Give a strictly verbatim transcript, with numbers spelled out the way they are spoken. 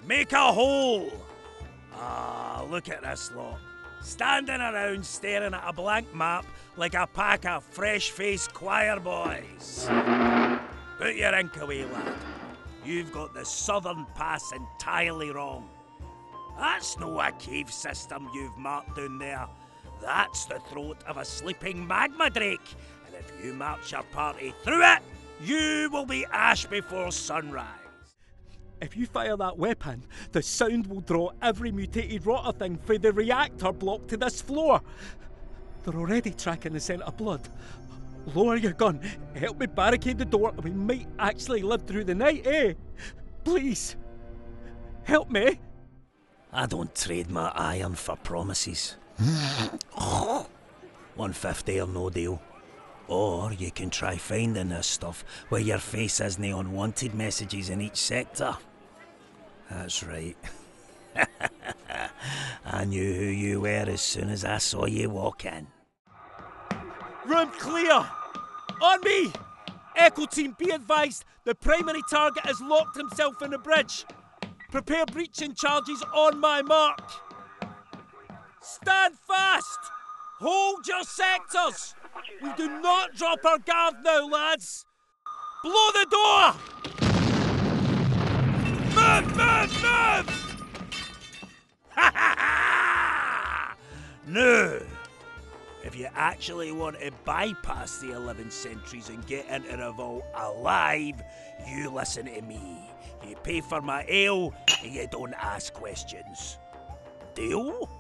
Make a hole! Ah, look at this lot. Standing around staring at a blank map like a pack of fresh-faced choir boys. Put your ink away, lad. You've got the southern pass entirely wrong. That's no a cave system you've marked down there. That's the throat of a sleeping magma drake. And if you march your party through it, you will be ash before sunrise. If you fire that weapon, the sound will draw every mutated rotter thing through the reactor block to this floor. They're already tracking the scent of blood. Lower your gun, help me barricade the door, and we might actually live through the night, eh? Please, help me. I don't trade my iron for promises. one fifty or no deal. Or you can try finding this stuff where your face isn't on wanted messages in each sector. That's right. I knew who you were as soon as I saw you walk in. Room clear! On me! Echo team, be advised, the primary target has locked himself in the bridge. Prepare breaching charges on my mark. Stand fast! Hold your sectors! We do not drop our guard now, lads! Blow the door! Move, move, move! Ha ha ha! No! If you actually want to bypass the eleven centuries and get into the vault alive, you listen to me. You pay for my ale and you don't ask questions. Deal?